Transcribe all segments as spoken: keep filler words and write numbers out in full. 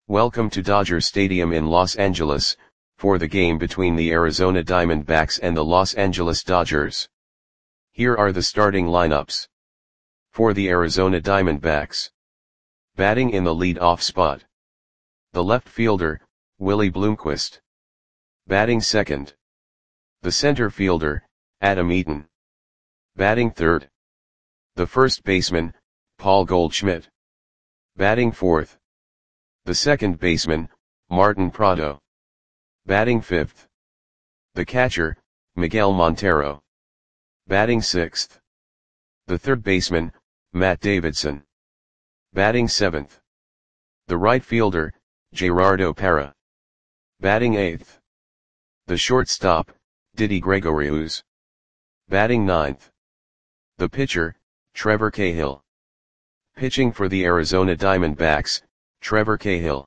Welcome to Dodger Stadium in Los Angeles, for the game between the Arizona Diamondbacks and the Los Angeles Dodgers. Here are the starting lineups. For the Arizona Diamondbacks. Batting in the lead-off spot. The left fielder, Willie Bloomquist. Batting second. The center fielder, Adam Eaton. Batting third. The first baseman, Paul Goldschmidt. Batting fourth. The second baseman, Martin Prado. Batting fifth. The catcher, Miguel Montero. Batting sixth. The third baseman, Matt Davidson. Batting seventh. The right fielder, Gerardo Parra. Batting eighth. The shortstop, Didi Gregorius. Batting ninth. The pitcher, Trevor Cahill. Pitching for the Arizona Diamondbacks, Trevor Cahill.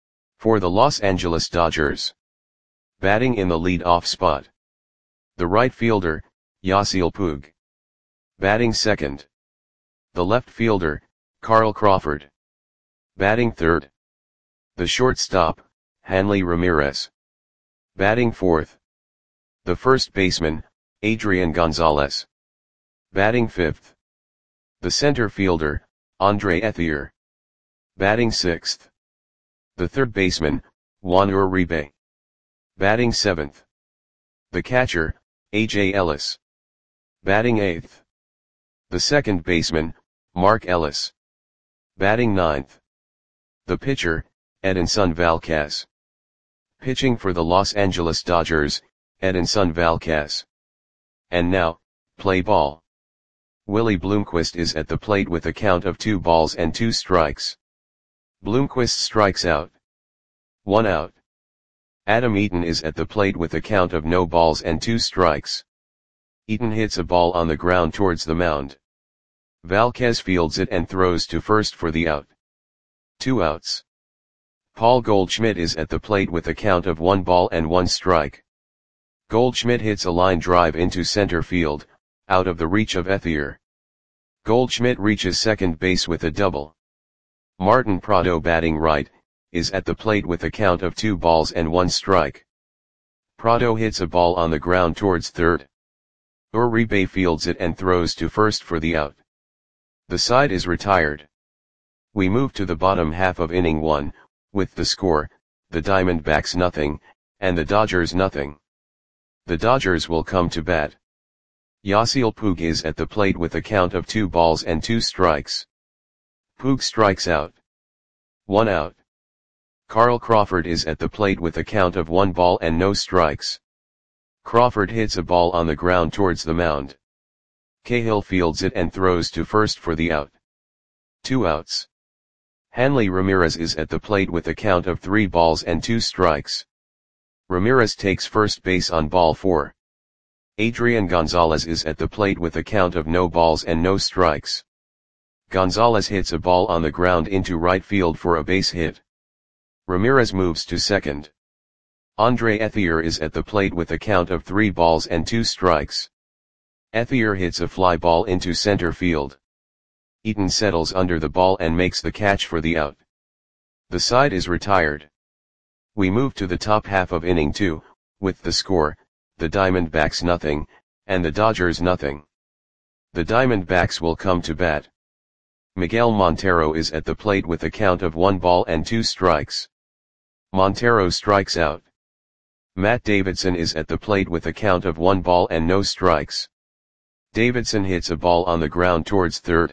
For the Los Angeles Dodgers. Batting in the lead-off spot. The right fielder, Yasiel Puig. Batting second. The left fielder, Carl Crawford. Batting third. The shortstop, Hanley Ramirez. Batting fourth. The first baseman, Adrian Gonzalez. Batting fifth. The center fielder, Andre Ethier. Batting sixth. The third baseman, Juan Uribe. Batting seventh. The catcher, A J Ellis. Batting eighth. The second baseman, Mark Ellis. Batting ninth. The pitcher, Edinson Valquez. Pitching for the Los Angeles Dodgers, Edinson Valquez. And now, play ball. Willie Bloomquist is at the plate with a count of two balls and two strikes. Bloomquist strikes out. One out. Adam Eaton is at the plate with a count of no balls and two strikes. Eaton hits a ball on the ground towards the mound. Valquez fields it and throws to first for the out. Two outs. Paul Goldschmidt is at the plate with a count of one ball and one strike. Goldschmidt hits a line drive into center field, out of the reach of Ethier. Goldschmidt reaches second base with a double. Martin Prado, batting right, is at the plate with a count of two balls and one strike. Prado hits a ball on the ground towards third. Uribe fields it and throws to first for the out. The side is retired. We move to the bottom half of inning one, with the score, the Diamondbacks nothing, and the Dodgers nothing. The Dodgers will come to bat. Yasiel Puig is at the plate with a count of two balls and two strikes. Puig strikes out. One out. Carl Crawford is at the plate with a count of one ball and no strikes. Crawford hits a ball on the ground towards the mound. Cahill fields it and throws to first for the out. Two outs. Hanley Ramirez is at the plate with a count of three balls and two strikes. Ramirez takes first base on ball four. Adrian Gonzalez is at the plate with a count of no balls and no strikes. Gonzalez hits a ball on the ground into right field for a base hit. Ramirez moves to second. Andre Ethier is at the plate with a count of three balls and two strikes. Ethier hits a fly ball into center field. Eaton settles under the ball and makes the catch for the out. The side is retired. We move to the top half of inning two, with the score, the Diamondbacks nothing, and the Dodgers nothing. The Diamondbacks will come to bat. Miguel Montero is at the plate with a count of one ball and two strikes. Montero strikes out. Matt Davidson is at the plate with a count of one ball and no strikes. Davidson hits a ball on the ground towards third.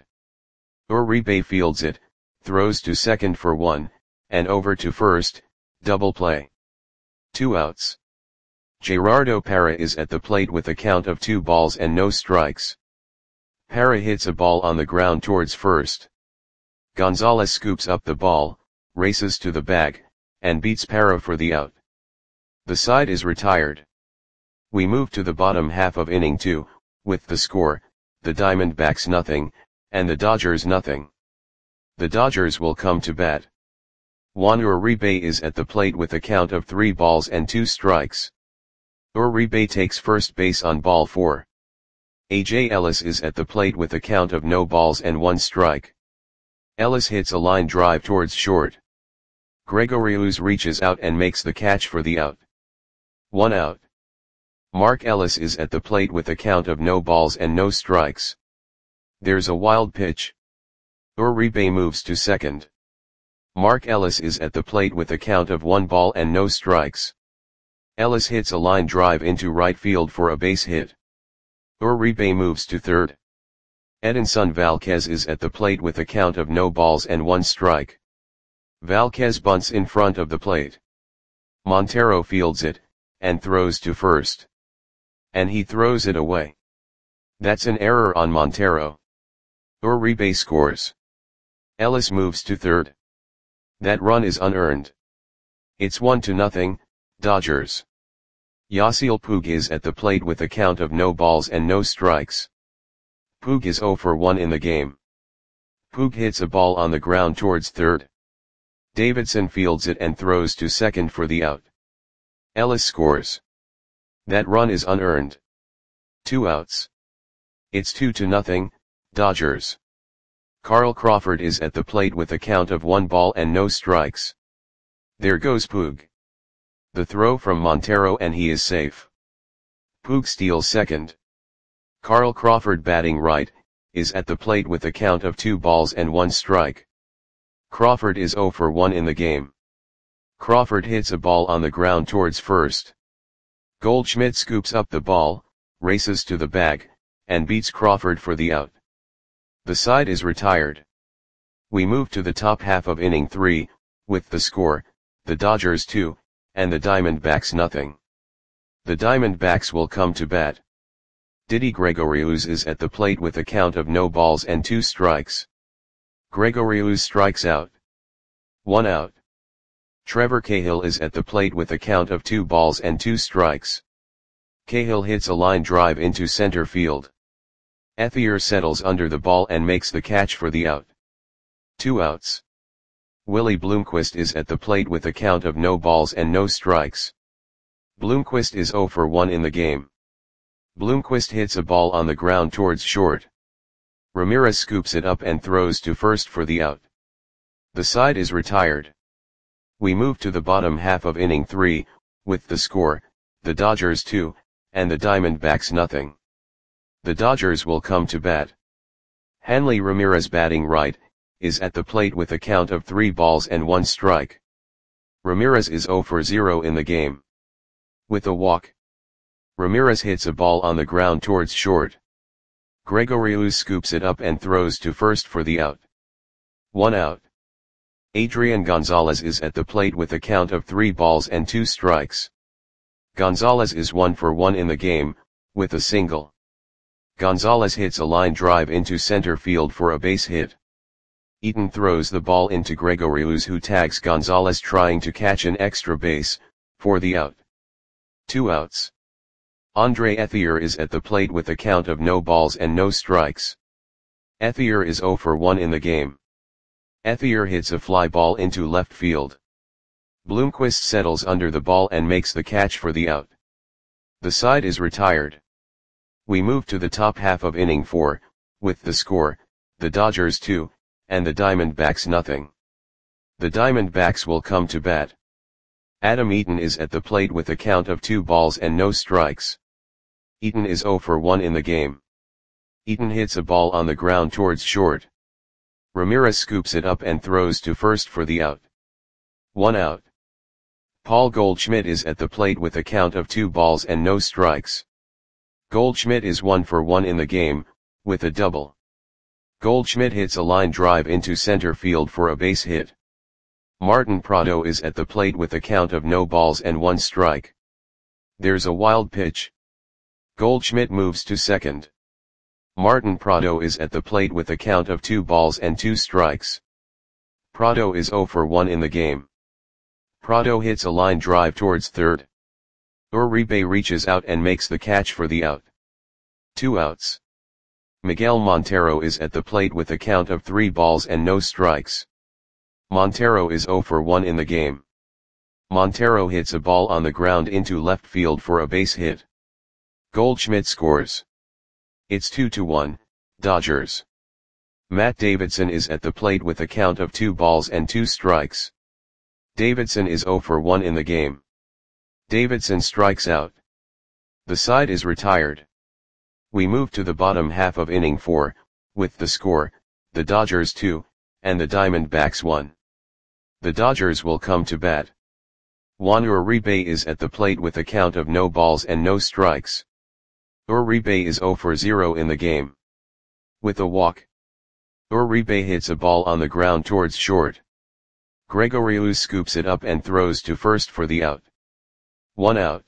Uribe fields it, throws to second for one, and over to first, double play. Two outs. Gerardo Parra is at the plate with a count of two balls and no strikes. Parra hits a ball on the ground towards first. Gonzalez scoops up the ball, races to the bag, and beats Parra for the out. The side is retired. We move to the bottom half of inning two, with the score, the Diamondbacks nothing, and the Dodgers nothing. The Dodgers will come to bat. Juan Uribe is at the plate with a count of three balls and two strikes. Uribe takes first base on ball four. A J Ellis is at the plate with a count of no balls and one strike. Ellis hits a line drive towards short. Gregorius reaches out and makes the catch for the out. One out. Mark Ellis is at the plate with a count of no balls and no strikes. There's a wild pitch. Uribe moves to second. Mark Ellis is at the plate with a count of one ball and no strikes. Ellis hits a line drive into right field for a base hit. Uribe moves to third. Edinson Valquez is at the plate with a count of no balls and one strike. Valquez bunts in front of the plate. Montero fields it, and throws to first. And he throws it away. That's an error on Montero. Uribe scores. Ellis moves to third. That run is unearned. It's one to nothing, Dodgers. Yasiel Puig is at the plate with a count of no balls and no strikes. Puig is zero for one in the game. Puig hits a ball on the ground towards third. Davidson fields it and throws to second for the out. Ellis scores. That run is unearned. Two outs. It's two to nothing, Dodgers. Carl Crawford is at the plate with a count of one ball and no strikes. There goes Puig. The throw from Montero and he is safe. Puig steals second. Carl Crawford, batting right, is at the plate with a count of two balls and one strike. Crawford is zero for one in the game. Crawford hits a ball on the ground towards first. Goldschmidt scoops up the ball, races to the bag, and beats Crawford for the out. The side is retired. We move to the top half of inning three, with the score, the Dodgers two, and the Diamondbacks nothing. The Diamondbacks will come to bat. Didi Gregorius is at the plate with a count of no balls and two strikes. Gregorius strikes out. One out. Trevor Cahill is at the plate with a count of two balls and two strikes. Cahill hits a line drive into center field. Ethier settles under the ball and makes the catch for the out. Two outs. Willie Bloomquist is at the plate with a count of no balls and no strikes. Bloomquist is zero for one in the game. Bloomquist hits a ball on the ground towards short. Ramirez scoops it up and throws to first for the out. The side is retired. We move to the bottom half of inning three, with the score, the Dodgers two, and the Diamondbacks nothing. The Dodgers will come to bat. Hanley Ramirez, batting right, is at the plate with a count of three balls and one strike. Ramirez is zero for zero in the game. With a walk. Ramirez hits a ball on the ground towards short. Gregorius scoops it up and throws to first for the out. One out. Adrian Gonzalez is at the plate with a count of three balls and two strikes. Gonzalez is one for one in the game, with a single. Gonzalez hits a line drive into center field for a base hit. Eaton throws the ball into Gregorius, who tags Gonzalez trying to catch an extra base, for the out. Two outs. Andre Ethier is at the plate with a count of no balls and no strikes. Ethier is zero for one in the game. Ethier hits a fly ball into left field. Bloomquist settles under the ball and makes the catch for the out. The side is retired. We move to the top half of inning four, with the score, the Dodgers two, and the Diamondbacks nothing. The Diamondbacks will come to bat. Adam Eaton is at the plate with a count of two balls and no strikes. Eaton is zero for one in the game. Eaton hits a ball on the ground towards short. Ramirez scoops it up and throws to first for the out. One out. Paul Goldschmidt is at the plate with a count of two balls and no strikes. Goldschmidt is one for one in the game, with a double. Goldschmidt hits a line drive into center field for a base hit. Martin Prado is at the plate with a count of no balls and one strike. There's a wild pitch. Goldschmidt moves to second. Martin Prado is at the plate with a count of two balls and two strikes. Prado is zero for one in the game. Prado hits a line drive towards third. Uribe reaches out and makes the catch for the out. Two outs. Miguel Montero is at the plate with a count of three balls and no strikes. Montero is zero for one in the game. Montero hits a ball on the ground into left field for a base hit. Goldschmidt scores. It's two to one, Dodgers. Matt Davidson is at the plate with a count of two balls and two strikes. Davidson is zero for one in the game. Davidson strikes out. The side is retired. We move to the bottom half of inning four, with the score, the Dodgers two, and the Diamondbacks one. The Dodgers will come to bat. Juan Uribe is at the plate with a count of no balls and no strikes. Uribe is zero for zero in the game. With a walk, Uribe hits a ball on the ground towards short. Gregorius scoops it up and throws to first for the out. One out.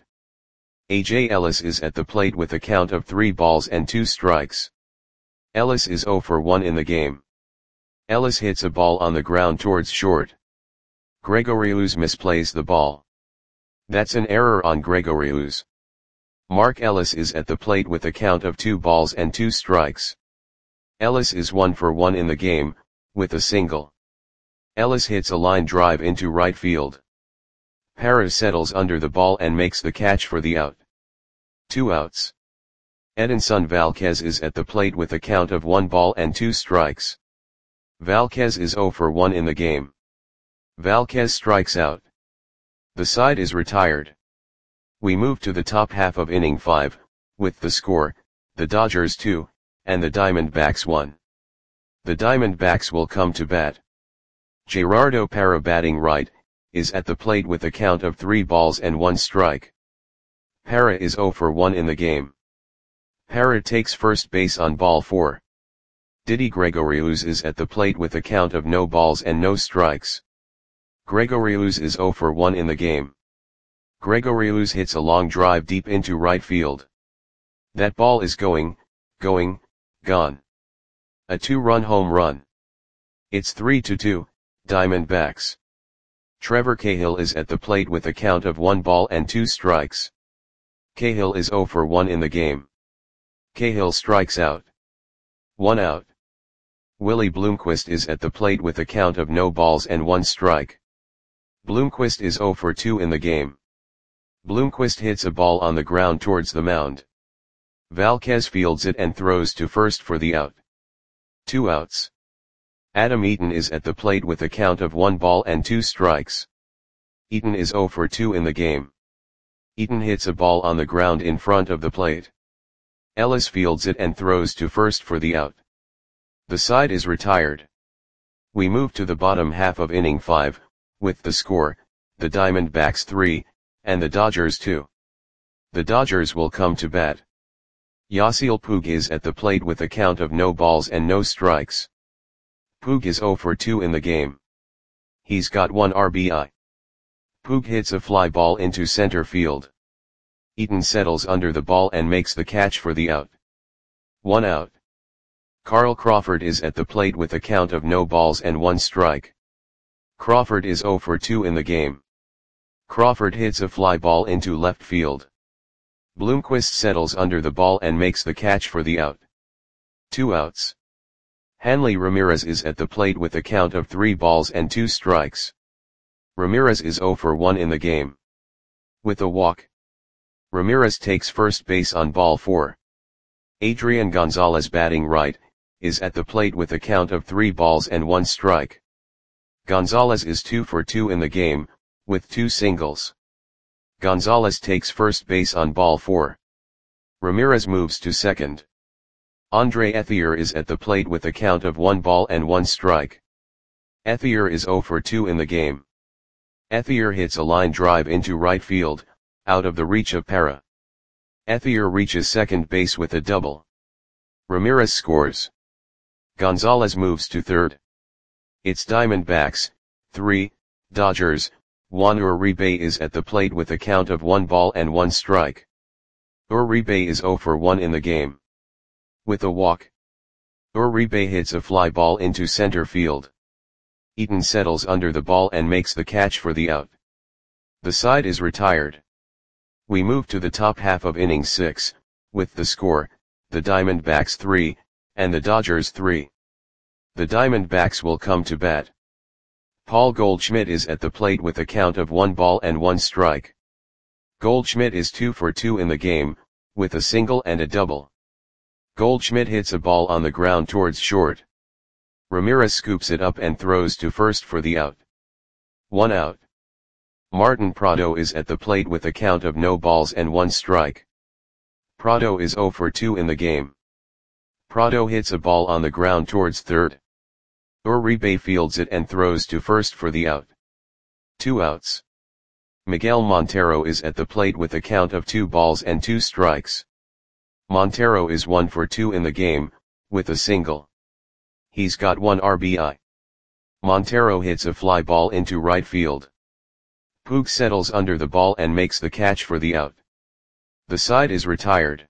A J Ellis is at the plate with a count of three balls and two strikes. Ellis is zero for one in the game. Ellis hits a ball on the ground towards short. Gregorius misplays the ball. That's an error on Gregorius. Mark Ellis is at the plate with a count of two balls and two strikes. Ellis is one for one in the game, with a single. Ellis hits a line drive into right field. Parra settles under the ball and makes the catch for the out. Two outs. Edinson Valquez is at the plate with a count of one ball and two strikes. Valquez is zero for one in the game. Valquez strikes out. The side is retired. We move to the top half of inning five, with the score, the Dodgers two, and the Diamondbacks one. The Diamondbacks will come to bat. Gerardo Parra, batting right, is at the plate with a count of three balls and one strike. Parra is zero for one in the game. Parra takes first base on ball four. Didi Gregorius is at the plate with a count of no balls and no strikes. Gregorius is zero for one in the game. Gregorius hits a long drive deep into right field. That ball is going, going, gone. A two-run home run. It's three to two, Diamondbacks. Trevor Cahill is at the plate with a count of one ball and two strikes. Cahill is zero for one in the game. Cahill strikes out. One out. Willie Bloomquist is at the plate with a count of no balls and one strike. Bloomquist is zero for two in the game. Bloomquist hits a ball on the ground towards the mound. Valquez fields it and throws to first for the out. Two outs. Adam Eaton is at the plate with a count of one ball and two strikes. Eaton is zero for two in the game. Eaton hits a ball on the ground in front of the plate. Ellis fields it and throws to first for the out. The side is retired. We move to the bottom half of inning five, with the score, the Diamondbacks three, and the Dodgers two. The Dodgers will come to bat. Yasiel Puig is at the plate with a count of no balls and no strikes. Puig is zero for two in the game. He's got one R B I. Puig hits a fly ball into center field. Eaton settles under the ball and makes the catch for the out. One out. Carl Crawford is at the plate with a count of no balls and one strike. Crawford is zero for two in the game. Crawford hits a fly ball into left field. Bloomquist settles under the ball and makes the catch for the out. Two outs. Hanley Ramirez is at the plate with a count of three balls and two strikes. Ramirez is zero for one in the game. With a walk, Ramirez takes first base on ball four. Adrian Gonzalez, batting right, is at the plate with a count of three balls and one strike. Gonzalez is two for two in the game, with two singles. Gonzalez takes first base on ball four. Ramirez moves to second. Andre Ethier is at the plate with a count of one ball and one strike. Ethier is zero for two in the game. Ethier hits a line drive into right field, out of the reach of Parra. Ethier reaches second base with a double. Ramirez scores. Gonzalez moves to third. It's Diamondbacks, three, Dodgers. Juan Uribe is at the plate with a count of one ball and one strike. Uribe is zero for one in the game. With a walk, Uribe hits a fly ball into center field. Eaton settles under the ball and makes the catch for the out. The side is retired. We move to the top half of inning six, with the score, the Diamondbacks three, and the Dodgers three. The Diamondbacks will come to bat. Paul Goldschmidt is at the plate with a count of one ball and one strike. Goldschmidt is two for two in the game, with a single and a double. Goldschmidt hits a ball on the ground towards short. Ramirez scoops it up and throws to first for the out. One out. Martin Prado is at the plate with a count of no balls and one strike. Prado is zero for two in the game. Prado hits a ball on the ground towards third. Uribe fields it and throws to first for the out. Two outs. Miguel Montero is at the plate with a count of two balls and two strikes. Montero is one for two in the game, with a single. He's got one R B I. Montero hits a fly ball into right field. Puig settles under the ball and makes the catch for the out. The side is retired.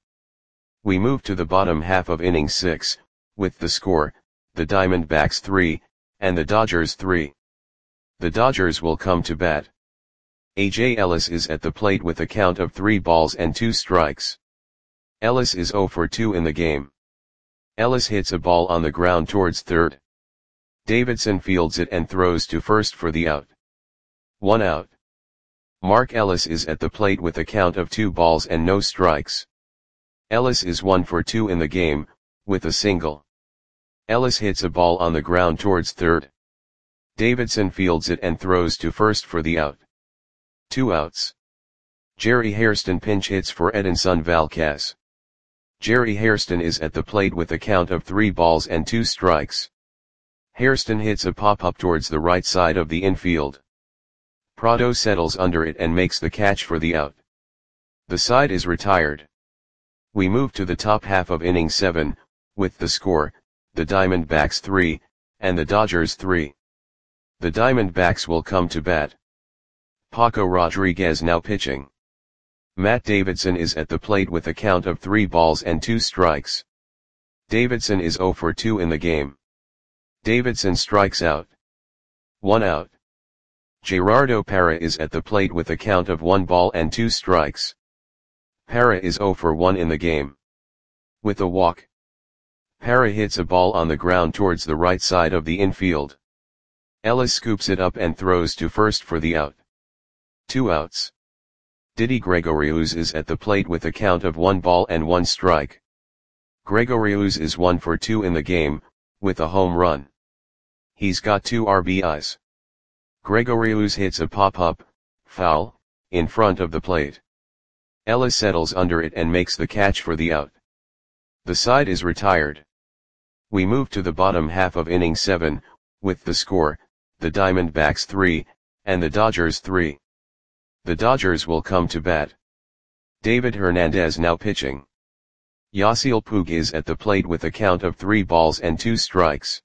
We move to the bottom half of inning six, with the score, the Diamondbacks three, and the Dodgers three. The Dodgers will come to bat. A J Ellis is at the plate with a count of three balls and two strikes. Ellis is zero for two in the game. Ellis hits a ball on the ground towards third. Davidson fields it and throws to first for the out. One out. Mark Ellis is at the plate with a count of two balls and no strikes. Ellis is one for two in the game, with a single. Ellis hits a ball on the ground towards third. Davidson fields it and throws to first for the out. Two outs. Jerry Hairston pinch hits for Edinson Valquez. Jerry Hairston is at the plate with a count of three balls and two strikes. Hairston hits a pop-up towards the right side of the infield. Prado settles under it and makes the catch for the out. The side is retired. We move to the top half of inning seven, with the score, the Diamondbacks three, and the Dodgers three. The Diamondbacks will come to bat. Paco Rodriguez now pitching. Matt Davidson is at the plate with a count of three balls and two strikes. Davidson is zero for two in the game. Davidson strikes out. One out. Gerardo Parra is at the plate with a count of one ball and two strikes. Parra is zero for one in the game. With a walk. Parra hits a ball on the ground towards the right side of the infield. Ellis scoops it up and throws to first for the out. Two outs. Didi Gregorius is at the plate with a count of one ball and one strike. Gregorius is one for two in the game, with a home run. He's got two R B Is. Gregorius hits a pop-up, foul, in front of the plate. Ellis settles under it and makes the catch for the out. The side is retired. We move to the bottom half of inning seven, with the score, the Diamondbacks three, and the Dodgers three. The Dodgers will come to bat. David Hernandez now pitching. Yasiel Puig is at the plate with a count of three balls and two strikes.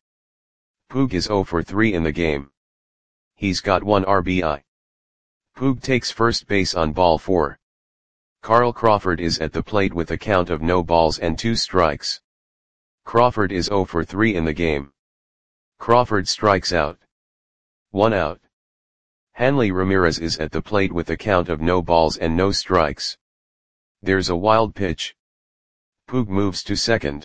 Puig is zero for three in the game. He's got one R B I. Puig takes first base on ball four. Carl Crawford is at the plate with a count of no balls and two strikes. Crawford is zero for three in the game. Crawford strikes out. One out. Hanley Ramirez is at the plate with a count of no balls and no strikes. There's a wild pitch. Puig moves to second.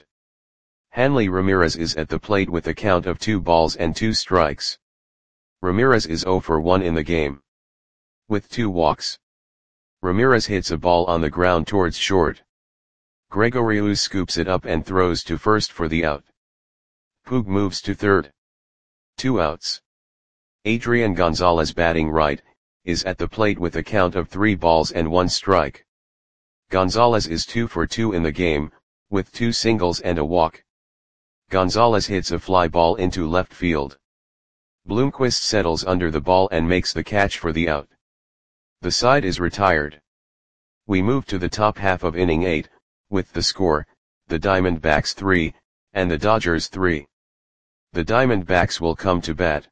Hanley Ramirez is at the plate with a count of two balls and two strikes. Ramirez is zero for one in the game. With two walks. Ramirez hits a ball on the ground towards short. Gregorius scoops it up and throws to first for the out. Puig moves to third. Two outs. Adrian Gonzalez batting right, is at the plate with a count of three balls and one strike. Gonzalez is two for two in the game, with two singles and a walk. Gonzalez hits a fly ball into left field. Bloomquist settles under the ball and makes the catch for the out. The side is retired. We move to the top half of inning eight, with the score, the Diamondbacks three, and the Dodgers three. The Diamondbacks will come to bat.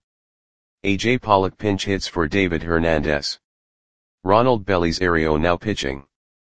A J Pollock pinch hits for David Hernandez. Ronald Belisario now pitching.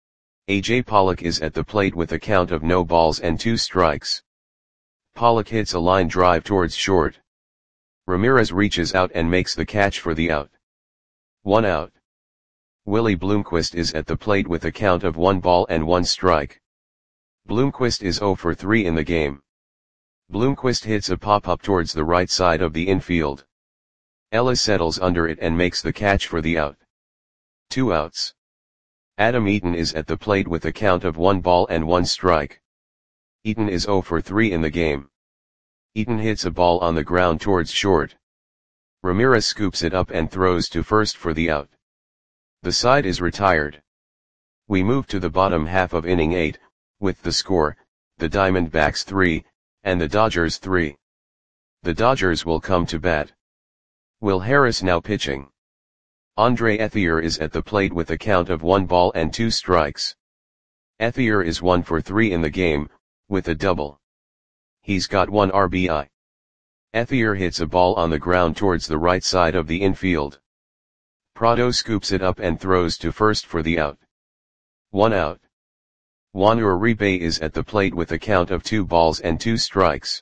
A J Pollock is at the plate with a count of no balls and two strikes. Pollock hits a line drive towards short. Ramirez reaches out and makes the catch for the out. One out. Willie Bloomquist is at the plate with a count of one ball and one strike. Bloomquist is zero for three in the game. Bloomquist hits a pop-up towards the right side of the infield. Ellis settles under it and makes the catch for the out. Two outs. Adam Eaton is at the plate with a count of one ball and one strike. Eaton is zero for three in the game. Eaton hits a ball on the ground towards short. Ramirez scoops it up and throws to first for the out. The side is retired. We move to the bottom half of inning eight, with the score, the Diamondbacks three, and the Dodgers three. The Dodgers will come to bat. Will Harris now pitching. Andre Ethier is at the plate with a count of one ball and two strikes. Ethier is one for three in the game, with a double. He's got one R B I. Ethier hits a ball on the ground towards the right side of the infield. Prado scoops it up and throws to first for the out. One out. Juan Uribe is at the plate with a count of two balls and two strikes.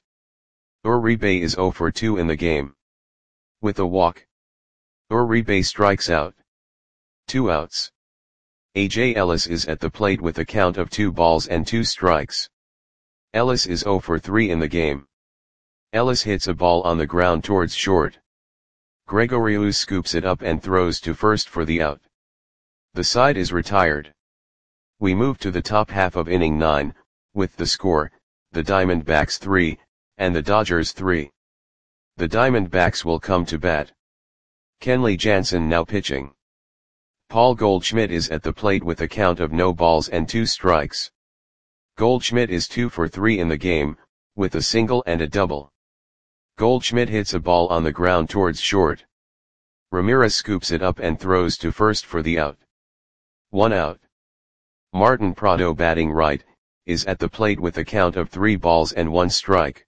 Uribe is zero for two in the game. With a walk, Uribe strikes out. Two outs. A J Ellis is at the plate with a count of two balls and two strikes. Ellis is zero for three in the game. Ellis hits a ball on the ground towards short. Gregorius scoops it up and throws to first for the out. The side is retired. We move to the top half of inning nine, with the score, the Diamondbacks three, and the Dodgers three. The Diamondbacks will come to bat. Kenley Jansen now pitching. Paul Goldschmidt is at the plate with a count of no balls and two strikes. Goldschmidt is two for three in the game, with a single and a double. Goldschmidt hits a ball on the ground towards short. Ramirez scoops it up and throws to first for the out. One out. Martin Prado batting right, is at the plate with a count of three balls and one strike.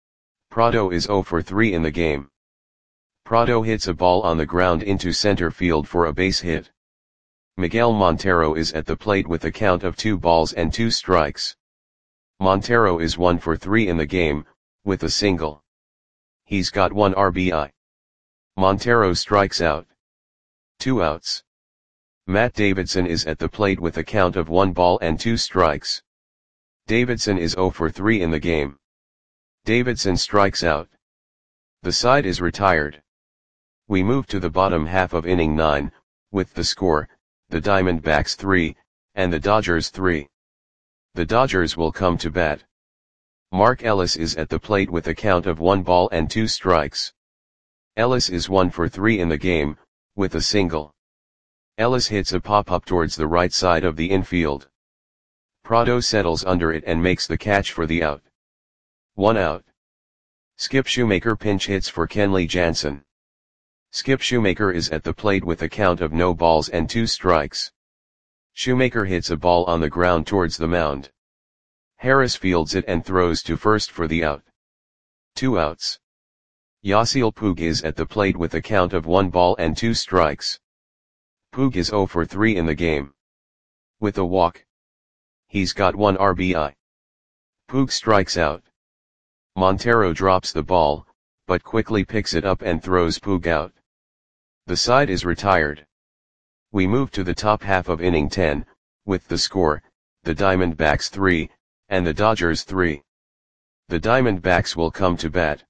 Prado is zero for three in the game. Prado hits a ball on the ground into center field for a base hit. Miguel Montero is at the plate with a count of two balls and two strikes. Montero is one for three in the game, with a single. He's got one R B I. Montero strikes out. Two outs. Matt Davidson is at the plate with a count of one ball and two strikes. Davidson is zero for three in the game. Davidson strikes out. The side is retired. We move to the bottom half of inning nine, with the score, the Diamondbacks three, and the Dodgers three. The Dodgers will come to bat. Mark Ellis is at the plate with a count of one ball and two strikes. Ellis is one for three in the game, with a single. Ellis hits a pop-up towards the right side of the infield. Prado settles under it and makes the catch for the out. One out. Skip Shoemaker pinch hits for Kenley Jansen. Skip Shoemaker is at the plate with a count of no balls and two strikes. Shoemaker hits a ball on the ground towards the mound. Harris fields it and throws to first for the out. Two outs. Yasiel Puig is at the plate with a count of one ball and two strikes. Puig is zero for three in the game. With a walk. He's got one R B I. Puig strikes out. Montero drops the ball, but quickly picks it up and throws Puig out. The side is retired. We move to the top half of inning ten, with the score, the Diamondbacks three, and the Dodgers three. The Diamondbacks will come to bat.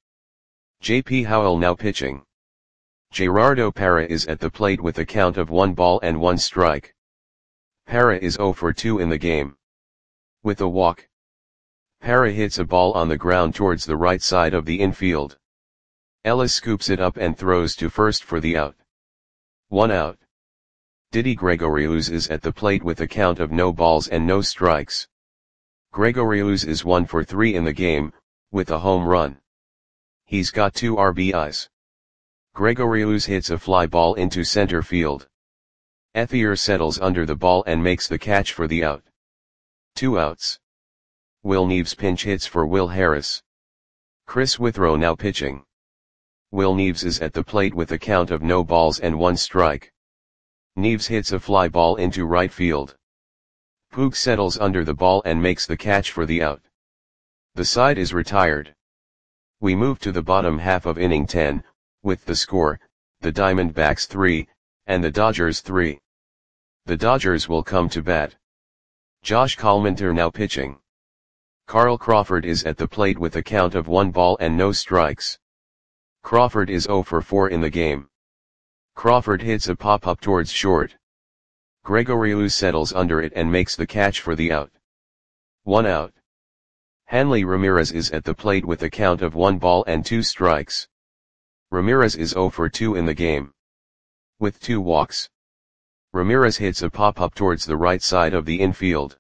J P Howell now pitching. Gerardo Parra is at the plate with a count of one ball and one strike. Parra is zero for two in the game. With a walk. Parra hits a ball on the ground towards the right side of the infield. Ellis scoops it up and throws to first for the out. One out. Didi Gregorius is at the plate with a count of no balls and no strikes. Gregorius is one for three in the game, with a home run. He's got two R B Is. Gregorius hits a fly ball into center field. Ethier settles under the ball and makes the catch for the out. Two outs. Will Neves pinch hits for Will Harris. Chris Withrow now pitching. Will Neves is at the plate with a count of no balls and one strike. Neves hits a fly ball into right field. Puig settles under the ball and makes the catch for the out. The side is retired. We move to the bottom half of inning ten, with the score, the Diamondbacks three, and the Dodgers three. The Dodgers will come to bat. Josh Collmenter now pitching. Carl Crawford is at the plate with a count of one ball and no strikes. Crawford is zero for four in the game. Crawford hits a pop-up towards short. Gregorius settles under it and makes the catch for the out. One out. Hanley Ramirez is at the plate with a count of one ball and two strikes. Ramirez is zero for two in the game. With two walks. Ramirez hits a pop-up towards the right side of the infield.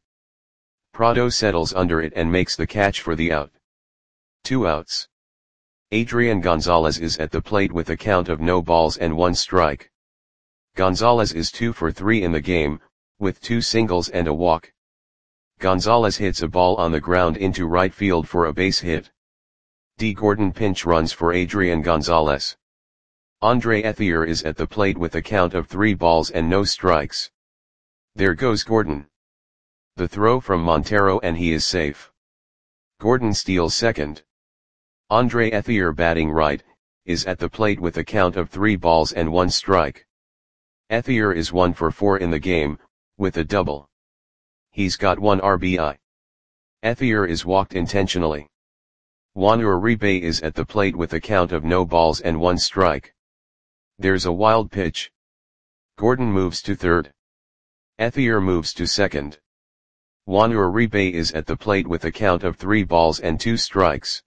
Prado settles under it and makes the catch for the out. Two outs. Adrian Gonzalez is at the plate with a count of no balls and one strike. Gonzalez is two for three in the game, with two singles and a walk. Gonzalez hits a ball on the ground into right field for a base hit. D. Gordon pinch runs for Adrian Gonzalez. Andre Ethier is at the plate with a count of three balls and no strikes. There goes Gordon. The throw from Montero and he is safe. Gordon steals second. Andre Ethier batting right, is at the plate with a count of three balls and one strike. Ethier is one for four in the game, with a double. He's got one R B I. Ethier is walked intentionally. Juan Uribe is at the plate with a count of no balls and one strike. There's a wild pitch. Gordon moves to third. Ethier moves to second. Juan Uribe is at the plate with a count of three balls and two strikes.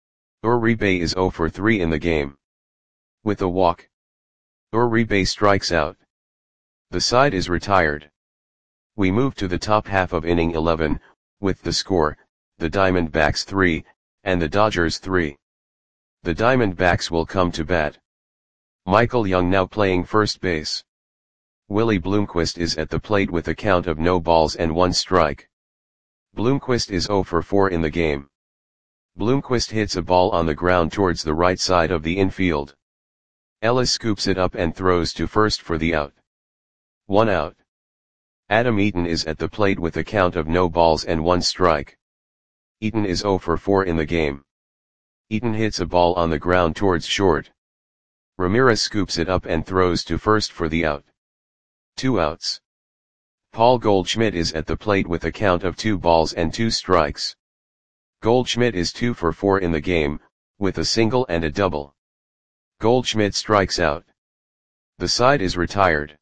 Uribe is zero for three in the game. With a walk, Uribe strikes out. The side is retired. We move to the top half of inning eleven, with the score, the Diamondbacks three, and the Dodgers three. The Diamondbacks will come to bat. Michael Young now playing first base. Willie Bloomquist is at the plate with a count of no balls and one strike. Bloomquist is zero for four in the game. Bloomquist hits a ball on the ground towards the right side of the infield. Ellis scoops it up and throws to first for the out. One out. Adam Eaton is at the plate with a count of no balls and one strike. Eaton is zero for four in the game. Eaton hits a ball on the ground towards short. Ramirez scoops it up and throws to first for the out. Two outs. Paul Goldschmidt is at the plate with a count of two balls and two strikes. Goldschmidt is two for four in the game, with a single and a double. Goldschmidt strikes out. The side is retired.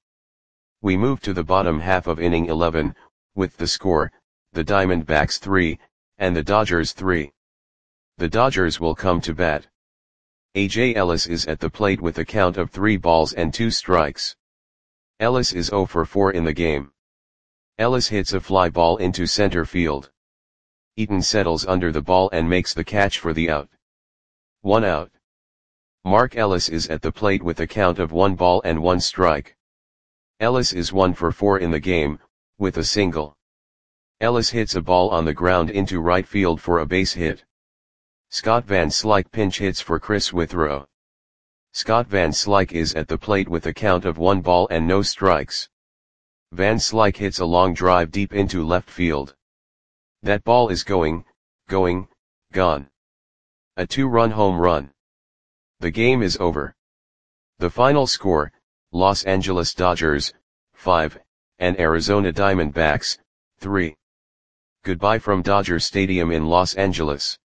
We move to the bottom half of inning eleven, with the score, the Diamondbacks three, and the Dodgers three. The Dodgers will come to bat. A J Ellis is at the plate with a count of three balls and two strikes. Ellis is zero for four in the game. Ellis hits a fly ball into center field. Eaton settles under the ball and makes the catch for the out. One out. Mark Ellis is at the plate with a count of one ball and one strike. Ellis is one for four in the game, with a single. Ellis hits a ball on the ground into right field for a base hit. Scott Van Slyke pinch hits for Chris Withrow. Scott Van Slyke is at the plate with a count of one ball and no strikes. Van Slyke hits a long drive deep into left field. That ball is going, going, gone. A two-run home run. The game is over. The final score, Los Angeles Dodgers, five, and Arizona Diamondbacks, three. Goodbye from Dodger Stadium in Los Angeles.